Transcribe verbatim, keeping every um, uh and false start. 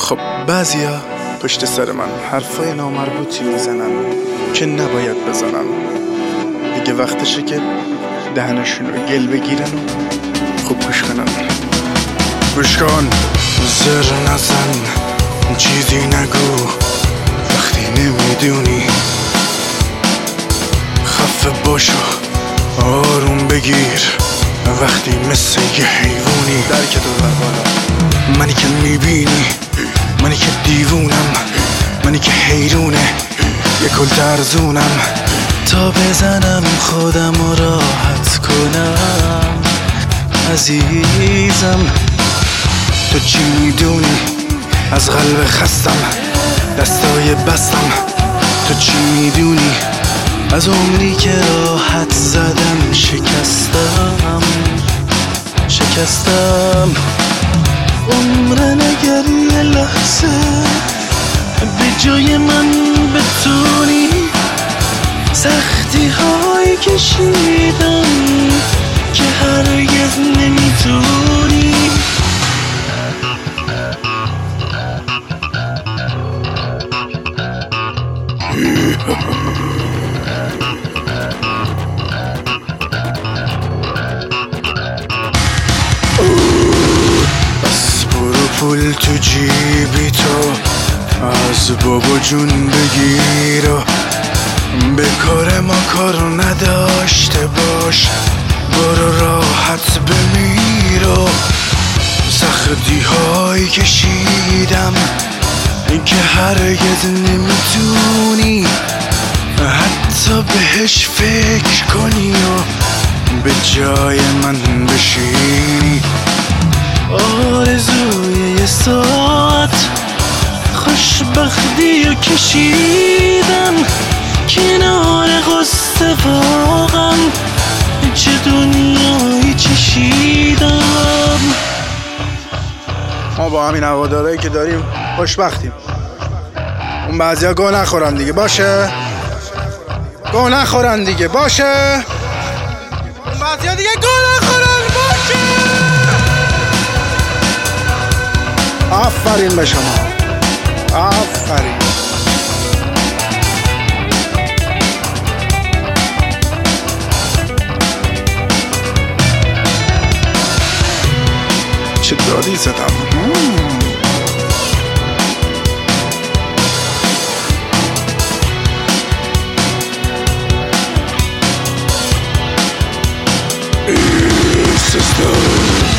خب بعضیا پشت سر من حرفای نامربوطی میزنن که نباید بزنن. دیگه وقتشه که دهنشون رو گل بگیرن و خوب گوش کنن. گوش کن، زر نزن، چیزی نگو وقتی نمیدونی. خفه باشو، آروم بگیر وقتی مثل یه حیوانی. درک تو بالا، منی که میبینی، منی که دیوونم، منی که حیرونه یه کل ترزونم. تا بزنم خودم رو راحت کنم عزیزم. تو چی میدونی از قلب خستم، دستای بستم. تو چی میدونی از عمری که راحت زدم شکستم شکستم. عمر نگر یه لحظه به جای من بتونی. سختی های کشیدم که هرگز نمیتونی. بس برو پول تو جیبی تو از بابا جون بگیر و به کار ما کارو نداشته باش. برو راحت بمیر و سختی های کشیدم که هرگز نمیتونی حتی بهش فکر کنی و به جای من بشینی. آرزوی یه ساعت خوشبختی رو کشیدم کنار قصه. واقعا چه دنیایی چشیدم. ما با همین هوادارایی که داریم خوشبختیم. اون بعضیا گوه نخورن دیگه باشه، گوه نخورن دیگه باشه، اون بعضیا دیگه گوه نخورن باشه. آفرین به شما، آفرین. چه دادی زدم. Sister